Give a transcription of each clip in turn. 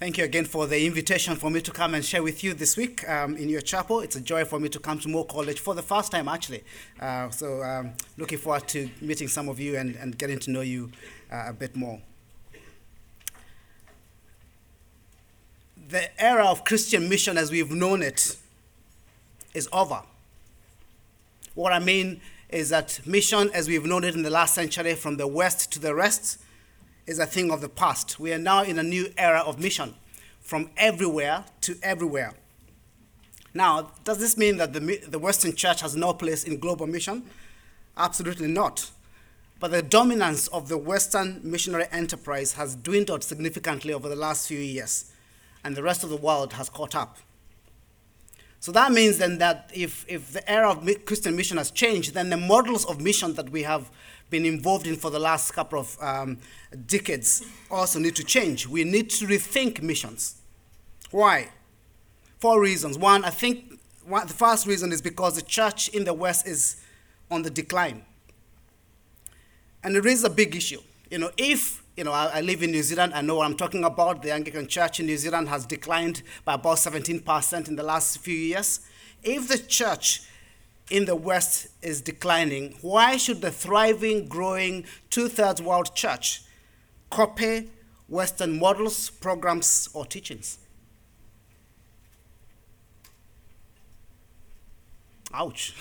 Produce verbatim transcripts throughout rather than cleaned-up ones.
Thank you again for the invitation for me to come and share with you this week um, in your chapel. It's a joy for me to come to Moore College for the first time, actually. Uh, so um, looking forward to meeting some of you and, and getting to know you uh, a bit more. The era of Christian mission as we've known it is over. What I mean is that mission as we've known it in the last century, from the West to the rest, is a thing of the past. We are now in a new era of mission, from everywhere to everywhere. Now, does this mean that the, the Western church has no place in global mission? Absolutely not. But the dominance of the Western missionary enterprise has dwindled significantly over the last few years, and the rest of the world has caught up. So that means then that if, if the era of Christian mission has changed, then the models of mission that we have been involved in for the last couple of um, decades also need to change. We need to rethink missions. Why? Four reasons. One, I think one, the first reason is because the church in the West is on the decline. And it is a big issue. You know, if, you know, I, I live in New Zealand, I know what I'm talking about. The Anglican Church in New Zealand has declined by about seventeen percent in the last few years. If the church in the West is declining, why should the thriving, growing, two-thirds world church copy Western models, programs, or teachings? Ouch.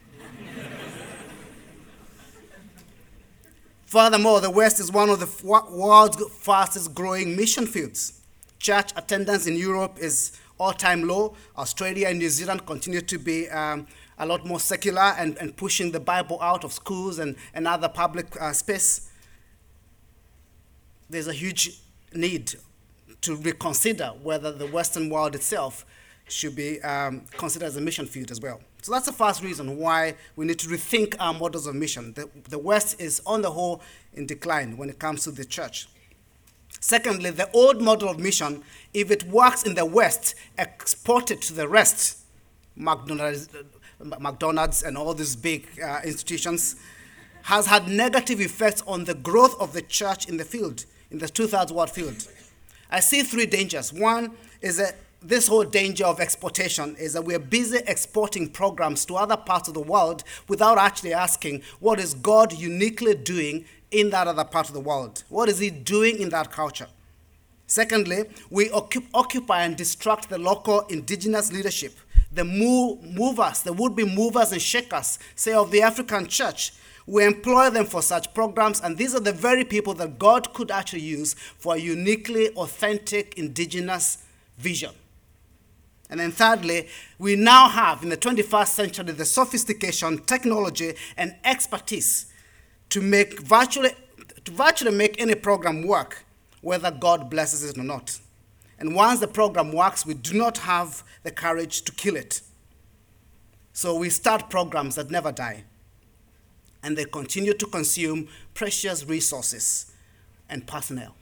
Furthermore, the West is one of the world's fastest growing mission fields. Church attendance in Europe is all-time low. Australia and New Zealand continue to be um, a lot more secular and, and pushing the Bible out of schools and, and other public uh, space. There's a huge need to reconsider whether the Western world itself should be um, considered as a mission field as well. So that's the first reason why we need to rethink our models of mission. The, the West is, on the whole, in decline when it comes to the church. Secondly, the old model of mission, if it works in the West, export it to the rest. McDonald's, McDonald's and all these big uh, institutions has had negative effects on the growth of the church in the field, in the two-thirds world field. I see three dangers. One is that this whole danger of exportation is that we're busy exporting programs to other parts of the world without actually asking, what is God uniquely doing in that other part of the world? What is he doing in that culture? Secondly, we occup- occupy and distract the local indigenous leadership, the move- movers, the would-be movers and shakers, say, of the African church. We employ them for such programs, and these are the very people that God could actually use for a uniquely authentic indigenous vision. And then thirdly, we now have in the twenty-first century the sophistication, technology, and expertise to make virtually, to virtually make any program work, whether God blesses it or not. And once the program works, we do not have the courage to kill it. So we start programs that never die, and they continue to consume precious resources and personnel.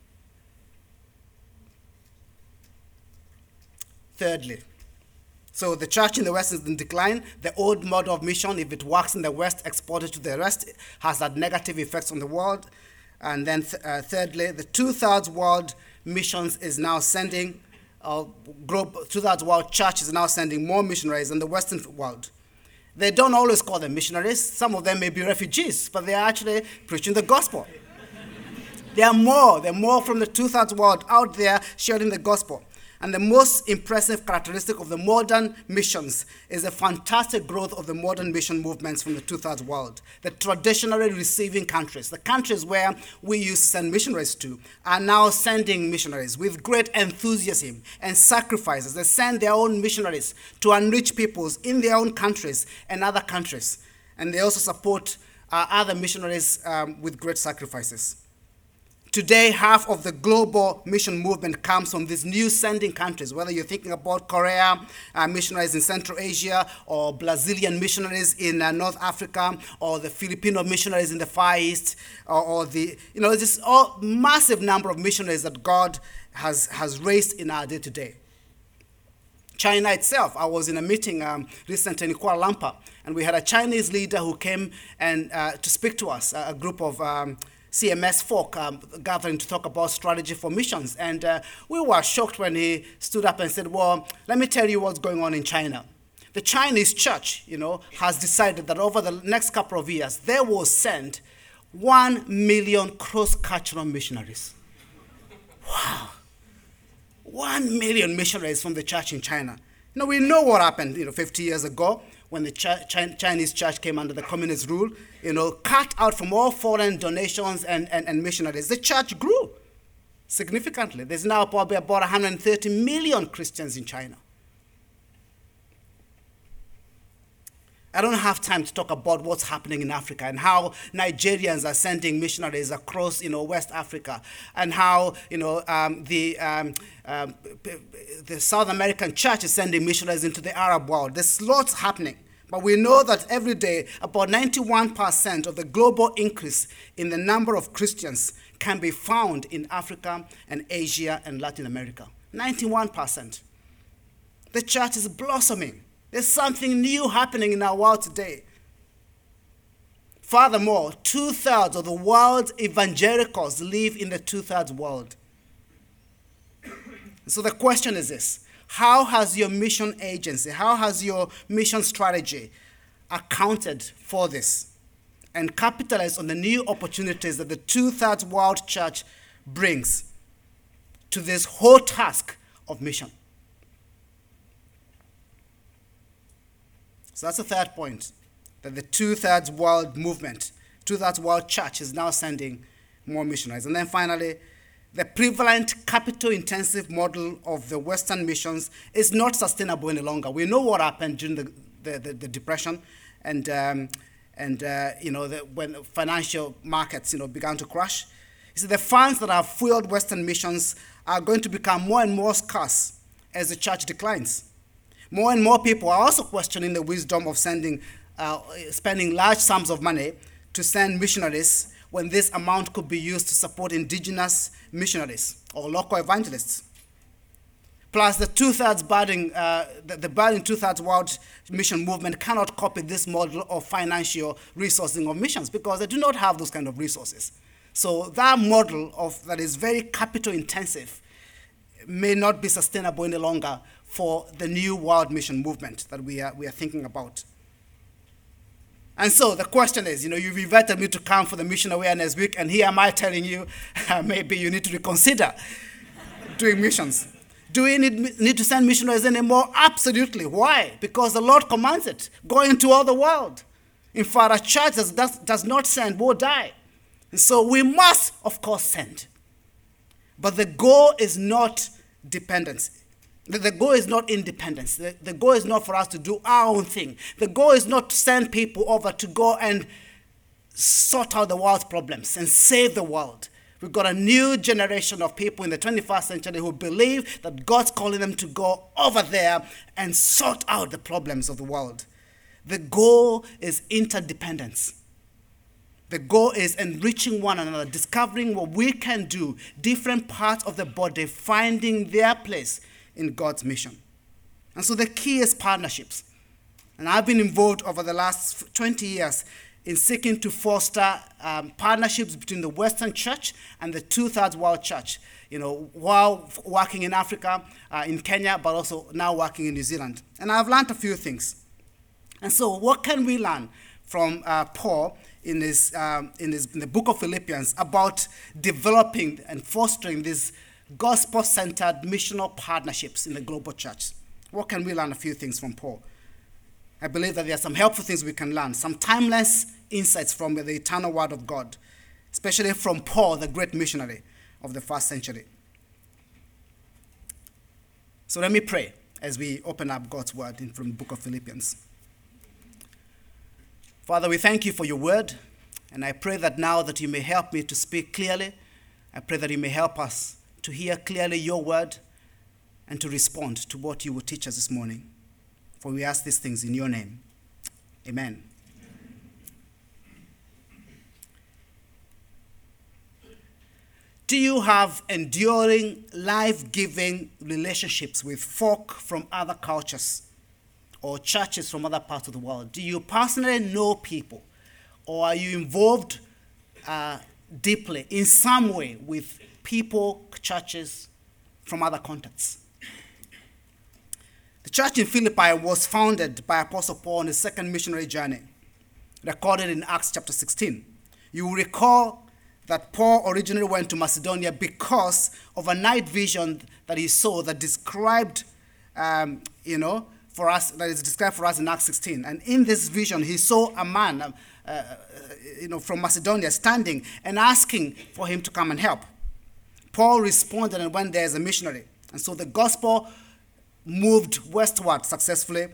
Thirdly, so the church in the West is in decline. The old model of mission, if it works in the West, exported to the rest, has had negative effects on the world. And then th- uh, thirdly, the two-thirds world missions is now sending, uh, two-thirds world church is now sending more missionaries than the Western world. They don't always call them missionaries. Some of them may be refugees, but they are actually preaching the gospel. There are more. There are more from the two-thirds world out there sharing the gospel. And the most impressive characteristic of the modern missions is the fantastic growth of the modern mission movements from the two-thirds world. The traditionally receiving countries, the countries where we used to send missionaries to, are now sending missionaries with great enthusiasm and sacrifices. They send their own missionaries to enrich peoples in their own countries and other countries. And they also support uh, other missionaries um, with great sacrifices. Today, half of the global mission movement comes from these new sending countries, whether you're thinking about Korea, uh, missionaries in Central Asia, or Brazilian missionaries in uh, North Africa, or the Filipino missionaries in the Far East, or, or the, you know, this all massive number of missionaries that God has, has raised in our day to day. China itself, I was in a meeting um, recently in Kuala Lumpur, and we had a Chinese leader who came and uh, to speak to us, a group of um, C M S folk um, gathering to talk about strategy for missions. And uh, we were shocked when he stood up and said, well, let me tell you what's going on in China. The Chinese church, you know, has decided that over the next couple of years, they will send one million cross-cultural missionaries. Wow. One million missionaries from the church in China. You know, we know what happened, you know, fifty years ago when the ch- ch- Chinese church came under the communist rule, you know, cut out from all foreign donations and, and, and missionaries. The church grew significantly. There's now probably about one hundred thirty million Christians in China. I don't have time to talk about what's happening in Africa and how Nigerians are sending missionaries across, you know, West Africa, and how, you know, um, the um, um, the South American church is sending missionaries into the Arab world. There's lots happening, but we know that every day about ninety-one percent of the global increase in the number of Christians can be found in Africa and Asia and Latin America. ninety-one percent. The church is blossoming. There's something new happening in our world today. Furthermore, two-thirds of the world's evangelicals live in the two-thirds world. So the question is this: how has your mission agency, how has your mission strategy accounted for this and capitalized on the new opportunities that the two-thirds world church brings to this whole task of mission? So that's the third point, that the two-thirds world movement, two-thirds world church is now sending more missionaries. And then finally, the prevalent capital-intensive model of the Western missions is not sustainable any longer. We know what happened during the, the, the, the Depression and, um, and uh, you know, the, when financial markets, you know, began to crash. You see, the funds that have fueled Western missions are going to become more and more scarce as the church declines. More and more people are also questioning the wisdom of sending, uh, spending large sums of money to send missionaries when this amount could be used to support indigenous missionaries or local evangelists. Plus, the two-thirds burden, uh, the, the burden two-thirds world mission movement cannot copy this model of financial resourcing of missions because they do not have those kind of resources. So that model of that is very capital-intensive may not be sustainable any longer for the new world mission movement that we are, we are thinking about. And so the question is, you know, you've invited me to come for the Mission Awareness Week, and here am I telling you, uh, maybe you need to reconsider doing missions. Do we need, need to send missionaries anymore? Absolutely. Why? Because the Lord commands it. Go into all the world. In fact, a church that does, does not send will die. And so we must, of course, send. But the goal is not dependence. The goal is not independence. The, the goal is not for us to do our own thing. The goal is not to send people over to go and sort out the world's problems and save the world. We've got a new generation of people in the twenty-first century who believe that God's calling them to go over there and sort out the problems of the world. The goal is interdependence. The goal is enriching one another, discovering what we can do, different parts of the body finding their place in God's mission. And so the key is partnerships. And I've been involved over the last twenty years in seeking to foster um, partnerships between the Western Church and the two-thirds world church, you know, while working in Africa, uh, in Kenya, but also now working in New Zealand. And I've learned a few things. And so what can we learn from uh, Paul in, his, um, in, his, in the book of Philippians about developing and fostering these gospel-centered missional partnerships in the global church? What can we learn? A few things from Paul. I believe that there are some helpful things we can learn, some timeless insights from the eternal word of God, especially from Paul, the great missionary of the first century. So let me pray as we open up God's word in, from the book of Philippians. Father, we thank you for your word, and I pray that now that you may help me to speak clearly, I pray that you may help us to hear clearly your word and to respond to what you will teach us this morning. For we ask these things in your name. Amen. Do you have enduring, life-giving relationships with folk from other cultures or churches from other parts of the world? Do you personally know people, or are you involved uh, deeply in some way with people, churches from other contexts. The church in Philippi was founded by Apostle Paul on his second missionary journey, recorded in Acts chapter sixteen. You will recall that Paul originally went to Macedonia because of a night vision that he saw that described, um, you know, for us, that is described for us in Acts sixteen. And in this vision, he saw a man, uh, uh, you know, from Macedonia standing and asking for him to come and help. Paul responded and went there as a missionary. And so the gospel moved westward successfully,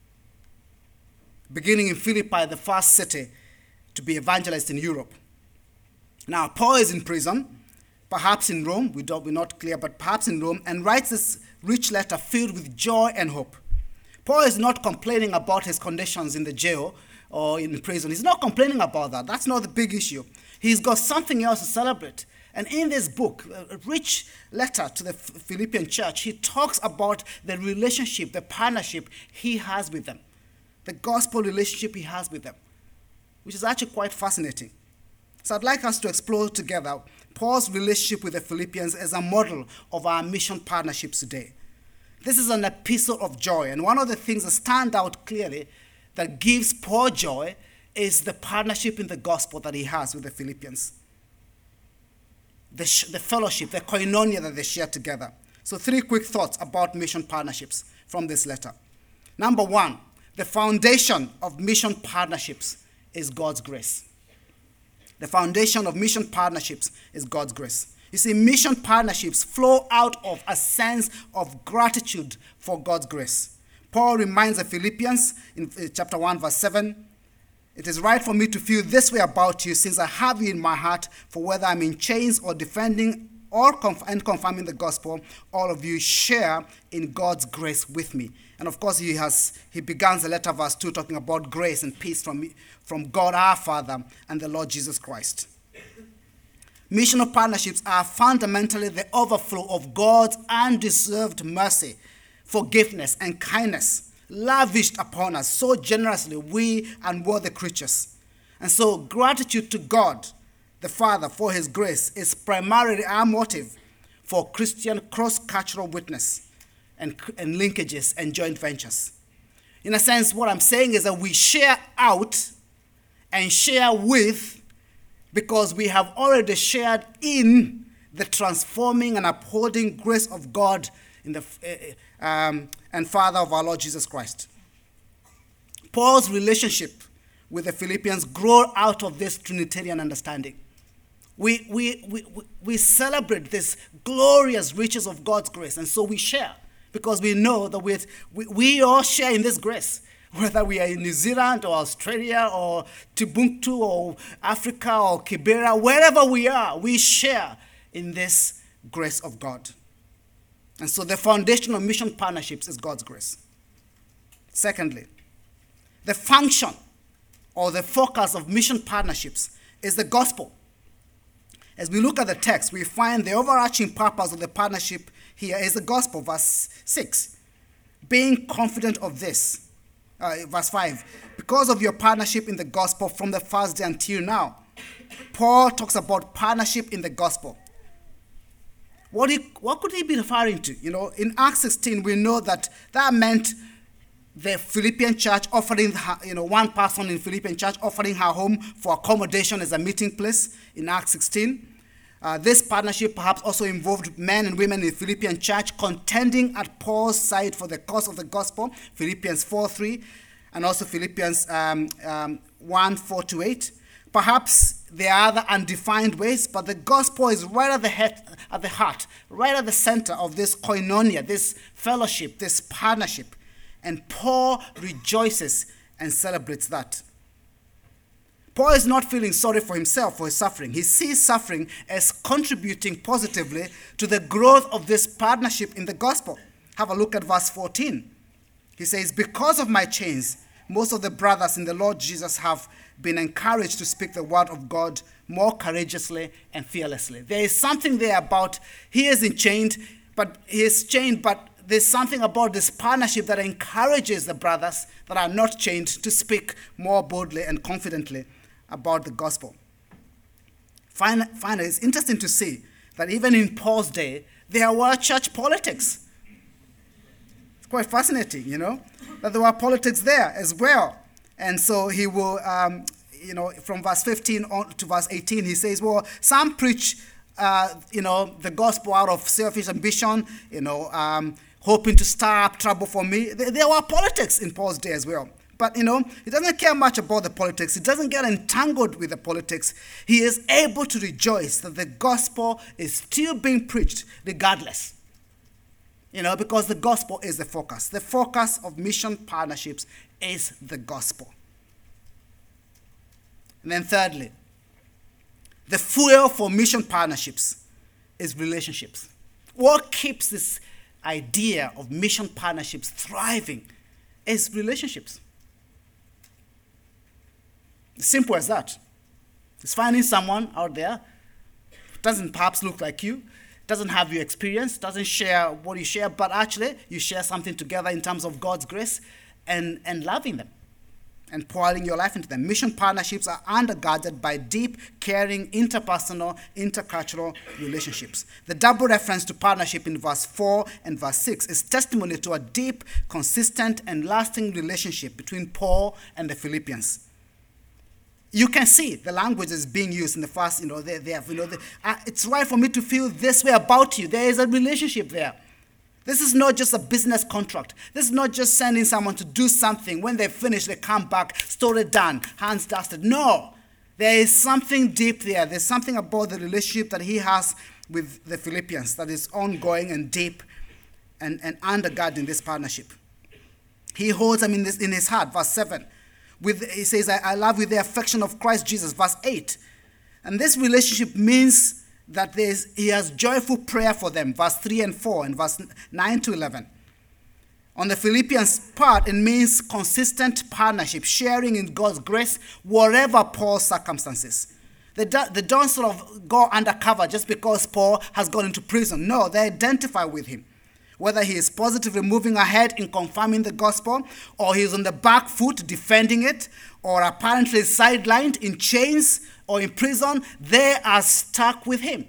beginning in Philippi, the first city to be evangelized in Europe. Now, Paul is in prison, perhaps in Rome, we don't, we're not clear, but perhaps in Rome, and writes this rich letter filled with joy and hope. Paul is not complaining about his conditions in the jail or in prison. He's not complaining about that. That's not the big issue. He's got something else to celebrate. And in this book, a rich letter to the Philippian church, he talks about the relationship, the partnership he has with them, the gospel relationship he has with them, which is actually quite fascinating. So I'd like us to explore together Paul's relationship with the Philippians as a model of our mission partnerships today. This is an epistle of joy, and one of the things that stand out clearly that gives Paul joy is the partnership in the gospel that he has with the Philippians. The, sh- the fellowship, the koinonia that they share together. So three quick thoughts about mission partnerships from this letter. Number one, the foundation of mission partnerships is God's grace. The foundation of mission partnerships is God's grace. You see, mission partnerships flow out of a sense of gratitude for God's grace. Paul reminds the Philippians in chapter one, verse seven, it is right for me to feel this way about you, since I have you in my heart, for whether I'm in chains or defending or conf- and confirming the gospel, all of you share in God's grace with me. And of course, he has he begins the letter, verse two, talking about grace and peace from, from God our Father and the Lord Jesus Christ. Missional partnerships are fundamentally the overflow of God's undeserved mercy, forgiveness, and kindness, lavished upon us so generously, we unworthy creatures. And so gratitude to God, the Father, for his grace is primarily our motive for Christian cross-cultural witness and, and linkages and joint ventures. In a sense, what I'm saying is that we share out and share with because we have already shared in the transforming and upholding grace of God in the uh, um, and Father of our Lord Jesus Christ. Paul's relationship with the Philippians grew out of this Trinitarian understanding. We, we, we, we celebrate this glorious riches of God's grace, and so we share because we know that we, we, we all share in this grace, whether we are in New Zealand or Australia or Timbuktu or Africa or Kibera, wherever we are, we share in this grace of God. And so the foundation of mission partnerships is God's grace. Secondly, the function or the focus of mission partnerships is the gospel. As we look at the text, we find the overarching purpose of the partnership here is the gospel, verse six. Being confident of this, uh, verse five, because of your partnership in the gospel from the first day until now. Paul talks about partnership in the gospel. What, he, what could he be referring to? You know, in Acts sixteen, we know that that meant the Philippian church offering, her, you know, one person in Philippian church offering her home for accommodation as a meeting place in Acts sixteen. Uh, this partnership perhaps also involved men and women in the Philippian church contending at Paul's side for the cause of the gospel, Philippians four three, and also Philippians um, um, one four to eight. Perhaps there are other undefined ways, but the gospel is right at the head, at the heart, right at the center of this koinonia, this fellowship, this partnership. And Paul rejoices and celebrates that. Paul is not feeling sorry for himself for his suffering. He sees suffering as contributing positively to the growth of this partnership in the gospel. Have a look at verse fourteen. He says, because of my chains, most of the brothers in the Lord Jesus have been encouraged to speak the word of God more courageously and fearlessly. There is something there about, he is chained, but he is chained, but there's something about this partnership that encourages the brothers that are not chained to speak more boldly and confidently about the gospel. Finally, it's interesting to see that even in Paul's day, there were church politics. It's quite fascinating, you know, that there were politics there as well. And so he will, um, you know, from verse fifteen on to verse eighteen, he says, well, some preach, uh, you know, the gospel out of selfish ambition, you know, um, hoping to stir up trouble for me. There, there were politics in Paul's day as well. But, you know, he doesn't care much about the politics. He doesn't get entangled with the politics. He is able to rejoice that the gospel is still being preached regardless. You know, because the gospel is the focus. The focus of mission partnerships is the gospel. And then thirdly, the fuel for mission partnerships is relationships. What keeps this idea of mission partnerships thriving is relationships. Simple as that. It's finding someone out there who doesn't perhaps look like you, doesn't have your experience, doesn't share what you share, but actually you share something together in terms of God's grace and, and loving them and pouring your life into them. Mission partnerships are undergirded by deep, caring, interpersonal, intercultural relationships. The double reference to partnership in verse four and verse six is testimony to a deep, consistent, and lasting relationship between Paul and the Philippians. You can see the language is being used in the first, you know, they, they have, you know, they, uh, it's right for me to feel this way about you. There is a relationship there. This is not just a business contract. This is not just sending someone to do something. When they finish, they come back, story done, hands dusted. No, there is something deep there. There's something about the relationship that he has with the Philippians that is ongoing and deep and, and undergirding this partnership. He holds them in, this, in his heart, verse seven. With, he says, I, I love with the affection of Christ Jesus, verse eight. And this relationship means that there's, he has joyful prayer for them, verse three and four, and verse nine to eleven. On the Philippians part, it means consistent partnership, sharing in God's grace, whatever Paul's circumstances. They, do, they don't sort of go undercover just because Paul has gone into prison. No, they identify with him. Whether he is positively moving ahead in confirming the gospel, or he is on the back foot defending it, or apparently sidelined in chains or in prison, they are stuck with him.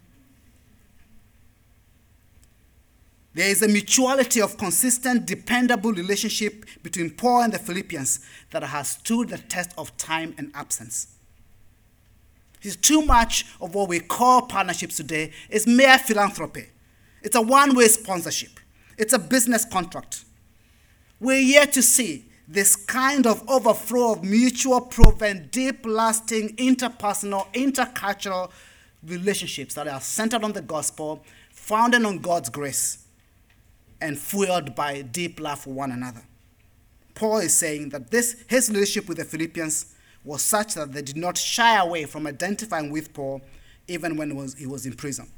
There is a mutuality of consistent, dependable relationship between Paul and the Philippians that has stood the test of time and absence. It's too much of what we call partnerships today is mere philanthropy. It's a one-way sponsorship. It's a business contract. We're yet to see this kind of overflow of mutual, proven, deep, lasting, interpersonal, intercultural relationships that are centered on the gospel, founded on God's grace, and fueled by deep love for one another. Paul is saying that this his relationship with the Philippians was such that they did not shy away from identifying with Paul even when he was, he was in prison.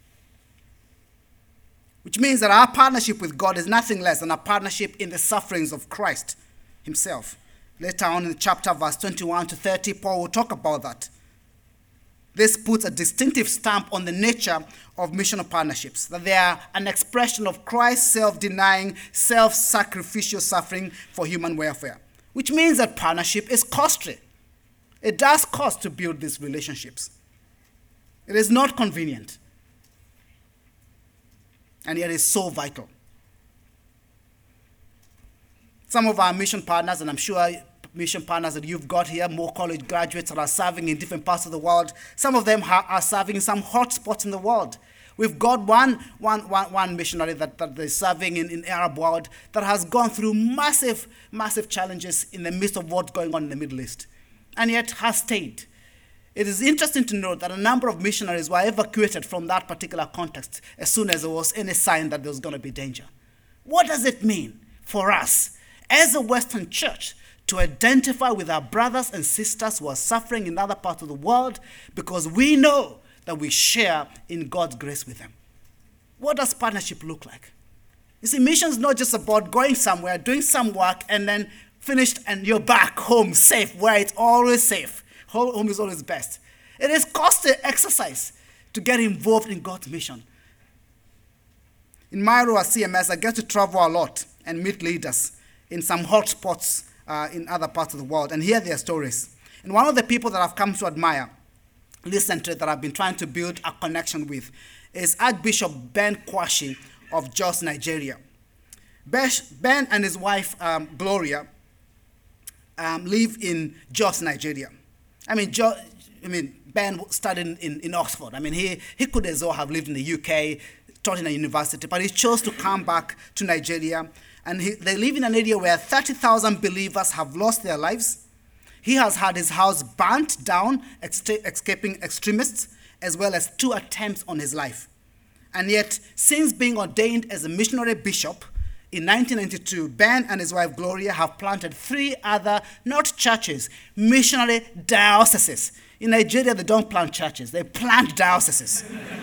Which means that our partnership with God is nothing less than a partnership in the sufferings of Christ himself. Later on in the chapter, verse twenty-one to thirty, Paul will talk about that. This puts a distinctive stamp on the nature of missional partnerships, that they are an expression of Christ's self-denying, self-sacrificial suffering for human welfare. Which means that partnership is costly. It does cost to build these relationships. It is not convenient. And yet it's so vital. Some of our mission partners, and I'm sure mission partners that you've got here, more college graduates that are serving in different parts of the world, some of them ha- are serving in some hot spots in the world. We've got one, one, one, one missionary that, that is serving in, in Arab world that has gone through massive, massive challenges in the midst of what's going on in the Middle East, and yet has stayed. It is interesting to note that a number of missionaries were evacuated from that particular context as soon as there was any sign that there was going to be danger. What does it mean for us as a Western church to identify with our brothers and sisters who are suffering in other parts of the world because we know that we share in God's grace with them? What does partnership look like? You see, mission is not just about going somewhere, doing some work, and then finished and you're back home safe, where it's always safe. Home is always best. It is costly exercise to get involved in God's mission. In my role as C M S, I get to travel a lot and meet leaders in some hot spots uh, in other parts of the world and hear their stories. And one of the people that I've come to admire listened to it that I've been trying to build a connection with is Archbishop Ben Kwashi of Jos, Nigeria. Ben and his wife, um, Gloria, um, live in Jos, Nigeria. I mean, jo- I mean, Ben studied in, in Oxford. I mean, he, he could as well have lived in the U K, taught in a university, but he chose to come back to Nigeria. And he, they live in an area where thirty thousand believers have lost their lives. He has had his house burnt down, ex- escaping extremists, as well as two attempts on his life. And yet, since being ordained as a missionary bishop in nineteen ninety-two, Ben and his wife Gloria have planted three other, not churches, missionary dioceses. In Nigeria, they don't plant churches, they plant dioceses.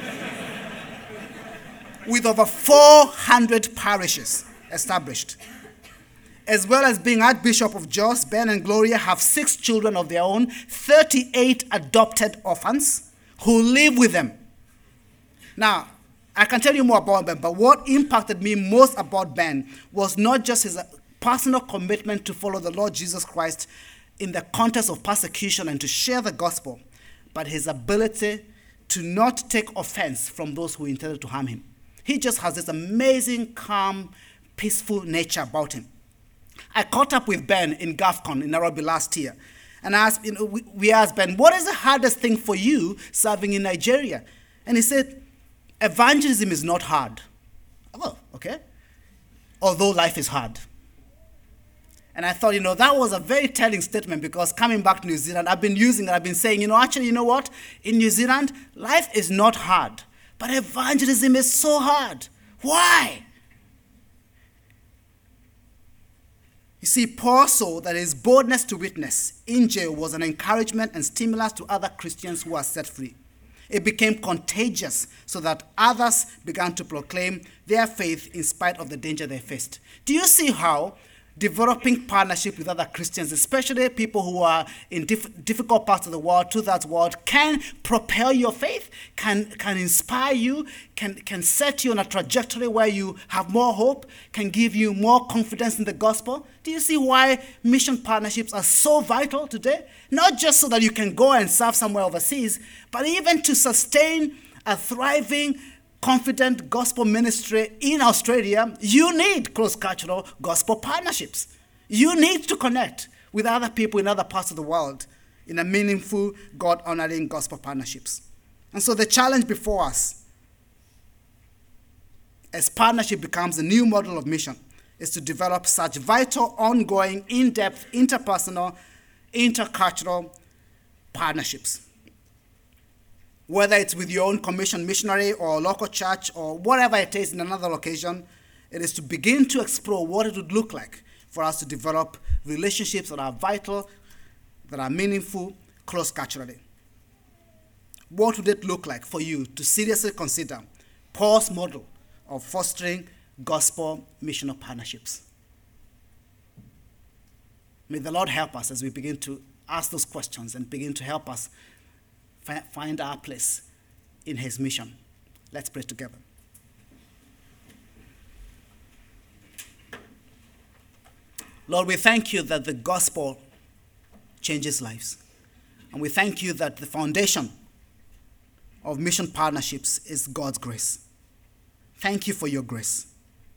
With over four hundred parishes established. As well as being Archbishop of Jos, Ben and Gloria have six children of their own, thirty-eight adopted orphans who live with them. Now, I can tell you more about Ben, but what impacted me most about Ben was not just his personal commitment to follow the Lord Jesus Christ in the context of persecution and to share the gospel, but his ability to not take offense from those who intended to harm him. He just has this amazing, calm, peaceful nature about him. I caught up with Ben in GAFCON in Nairobi last year, and I asked, you know, we, we asked Ben, what is the hardest thing for you serving in Nigeria? And he said, evangelism is not hard. Oh, okay. Although life is hard. And I thought, you know, that was a very telling statement, because coming back to New Zealand, I've been using it. I've been saying, you know, actually, you know what? In New Zealand, life is not hard, but evangelism is so hard. Why? You see, Paul saw that his boldness to witness in jail was an encouragement and stimulus to other Christians who are set free. It became contagious so that others began to proclaim their faith in spite of the danger they faced. Do you see how developing partnership with other Christians, especially people who are in diff- difficult parts of the world, to that world, can propel your faith, can, can inspire you, can, can set you on a trajectory where you have more hope, can give you more confidence in the gospel? Do you see why mission partnerships are so vital today? Not just so that you can go and serve somewhere overseas, but even to sustain a thriving, confident gospel ministry in Australia, you need cross-cultural gospel partnerships. You need to connect with other people in other parts of the world in a meaningful, God-honoring gospel partnerships. And so the challenge before us, as partnership becomes a new model of mission, is to develop such vital, ongoing, in-depth, interpersonal, intercultural partnerships. Whether it's with your own commissioned missionary or local church or whatever it is in another location, it is to begin to explore what it would look like for us to develop relationships that are vital, that are meaningful, cross-culturally. What would it look like for you to seriously consider Paul's model of fostering gospel missional partnerships? May the Lord help us as we begin to ask those questions and begin to help us find our place in his mission. Let's pray together. Lord, we thank you that the gospel changes lives. And we thank you that the foundation of mission partnerships is God's grace. Thank you for your grace.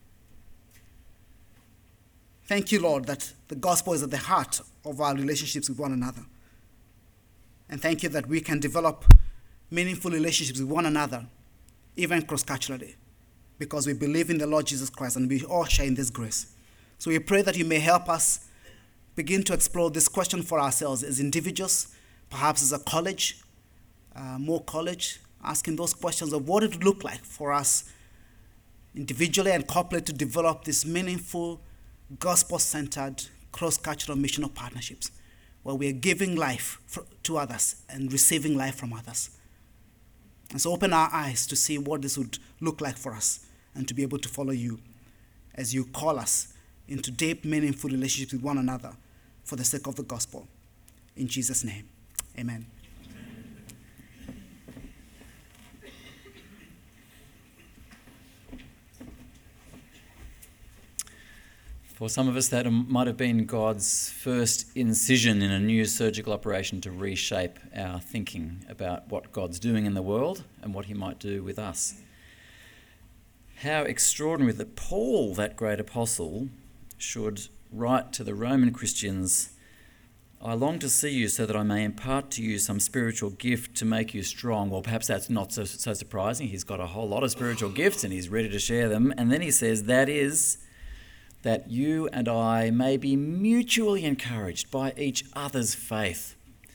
Thank you, Lord, that the gospel is at the heart of our relationships with one another. And thank you that we can develop meaningful relationships with one another, even cross-culturally, because we believe in the Lord Jesus Christ and we all share in this grace. So we pray that you may help us begin to explore this question for ourselves as individuals, perhaps as a college, uh, more college, asking those questions of what it would look like for us individually and corporately to develop these meaningful, gospel-centered, cross-cultural missional partnerships, where we are giving life for, to others and receiving life from others. And so open our eyes to see what this would look like for us and to be able to follow you as you call us into deep, meaningful relationships with one another for the sake of the gospel. In Jesus' name, amen. For some of us, that might have been God's first incision in a new surgical operation to reshape our thinking about what God's doing in the world and what he might do with us. How extraordinary that Paul, that great apostle, should write to the Roman Christians, "I long to see you so that I may impart to you some spiritual gift to make you strong." Well, perhaps that's not so, so surprising. He's got a whole lot of spiritual gifts and he's ready to share them. And then he says, that is, that you and I may be mutually encouraged by each other's faith.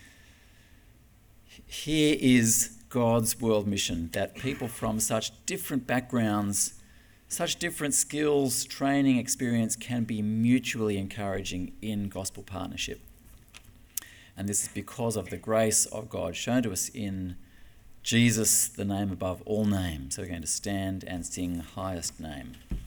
Here is God's world mission, that people from such different backgrounds, such different skills, training, experience can be mutually encouraging in gospel partnership. And this is because of the grace of God shown to us in Jesus, the name above all names. So we're going to stand and sing Highest Name.